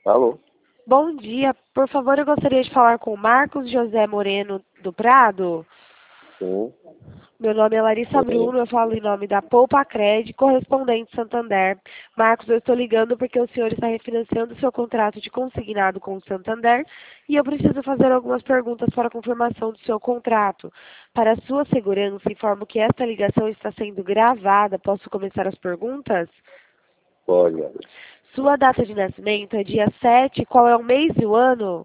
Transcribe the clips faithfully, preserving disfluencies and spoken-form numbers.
Alô? Bom dia, por favor, eu gostaria de falar com o Marcos José Moreno do Prado. Sim. Meu nome é Larissa Sim. Bruno, eu falo em nome da Poupa Cred, correspondente Santander. Marcos, eu estou ligando porque o senhor está refinanciando seu contrato de consignado com o Santander e eu preciso fazer algumas perguntas para a confirmação do seu contrato. Para sua segurança, informo que esta ligação está sendo gravada. Posso começar as perguntas? Pode, Larissa. Sua data de nascimento é dia sete. Qual é o mês e o ano?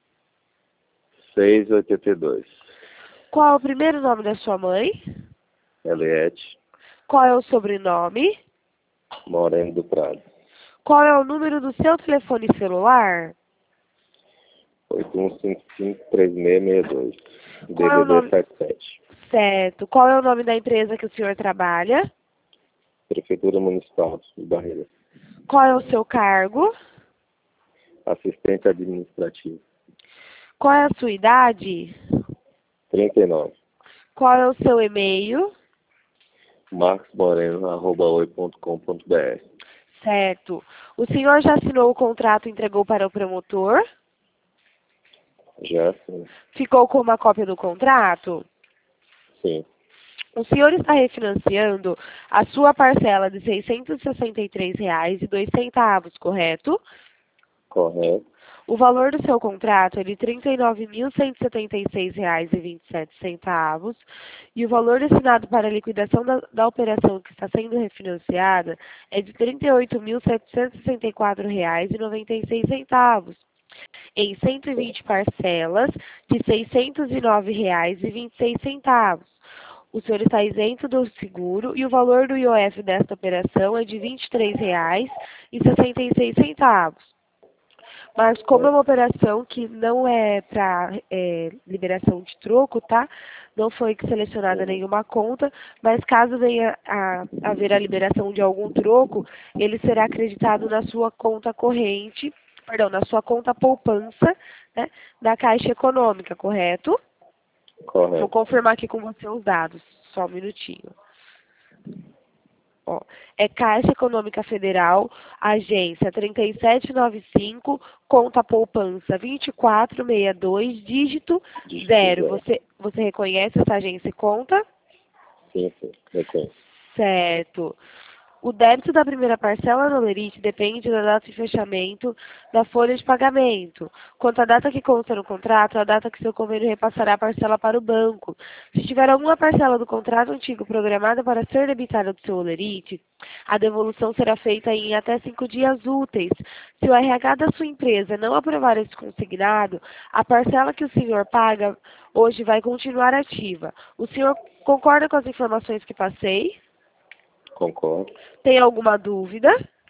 seis oitenta e dois. Qual é o primeiro nome da sua mãe? Eliette Qual é o sobrenome? Moreno do Prado. Qual é o número do seu telefone celular? oito um cinco cinco três seis seis dois. Qual é o D D D nome... setenta e sete. Certo. Qual é o nome da empresa que o senhor trabalha? Prefeitura Municipal de Barreira. Qual é o seu cargo? Assistente administrativo. Qual é a sua idade? trinta e nove. Qual é o seu e-mail? marcosmoreno arroba oi ponto com ponto br. Certo. O senhor já assinou o contrato e entregou para o promotor? Já sim. Ficou com uma cópia do contrato? Sim. O senhor está refinanciando a sua parcela de seiscentos e sessenta e três reais e dois centavos, correto? Correto. O valor do seu contrato é de trinta e nove mil cento e setenta e seis reais e vinte e sete centavos e o valor destinado para a liquidação da, da operação que está sendo refinanciada é de trinta e oito mil setecentos e sessenta e quatro reais e noventa e seis centavos, em cento e vinte parcelas de seiscentos e nove reais e vinte e seis centavos. O senhor está isento do seguro e o valor do I O F desta operação é de vinte e três reais e sessenta e seis centavos. Mas como é uma operação que não é para é, liberação de troco, tá? Não foi selecionada Sim. nenhuma conta, mas caso venha a haver a liberação de algum troco, ele será acreditado na sua conta corrente, perdão, na sua conta poupança, né, da Caixa Econômica, correto? Vou Correto. confirmar aqui com você os dados, só um minutinho. Ó, é Caixa Econômica Federal, agência trinta e sete noventa e cinco, conta poupança vinte e quatro sessenta e dois, dígito Dígito zero. zero. Você, você reconhece essa agência e conta? Sim, sim. Reconheço. Certo. O débito da primeira parcela no Lerite depende da data de fechamento da folha de pagamento. Quanto à data que consta no contrato, é a data que seu convênio repassará a parcela para o banco. Se tiver alguma parcela do contrato antigo programada para ser debitada do seu Lerite, a devolução será feita em até cinco dias úteis. Se o R H da sua empresa não aprovar esse consignado, a parcela que o senhor paga hoje vai continuar ativa. O senhor concorda com as informações que passei? Concordo. Tem alguma dúvida?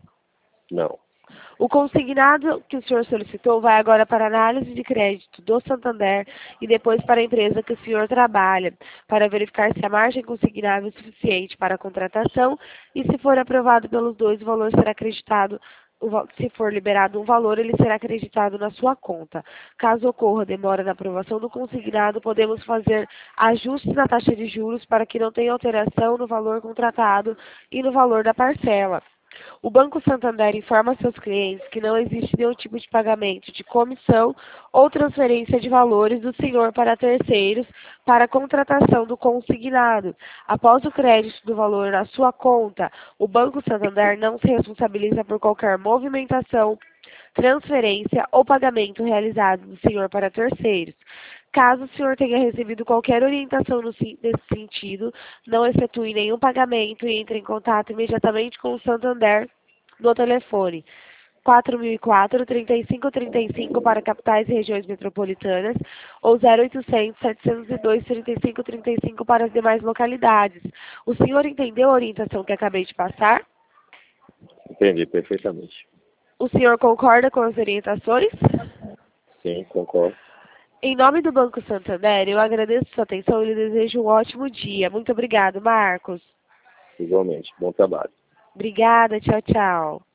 Não. O consignado que o senhor solicitou vai agora para a análise de crédito do Santander e depois para a empresa que o senhor trabalha, para verificar se a margem consignável é suficiente para a contratação e se for aprovado pelos dois, o valor será acreditado. Se for liberado um valor, ele será acreditado na sua conta. Caso ocorra demora na aprovação do consignado, podemos fazer ajustes na taxa de juros para que não tenha alteração no valor contratado e no valor da parcela. O Banco Santander informa seus clientes que não existe nenhum tipo de pagamento de comissão ou transferência de valores do senhor para terceiros para a contratação do consignado. Após o crédito do valor na sua conta, o Banco Santander não se responsabiliza por qualquer movimentação, transferência ou pagamento realizado do senhor para terceiros. Caso o senhor tenha recebido qualquer orientação no, nesse sentido, não efetue nenhum pagamento e entre em contato imediatamente com o Santander no telefone quatro mil e quatro, trinta e cinco trinta e cinco para capitais e regiões metropolitanas ou zero oitocentos, setecentos e dois, trinta e cinco trinta e cinco para as demais localidades. O senhor entendeu a orientação que acabei de passar? Entendi perfeitamente. O senhor concorda com as orientações? Sim, concordo. Em nome do Banco Santander, eu agradeço sua atenção e lhe desejo um ótimo dia. Muito obrigado, Marcos. Igualmente. Bom trabalho. Obrigada, tchau, tchau.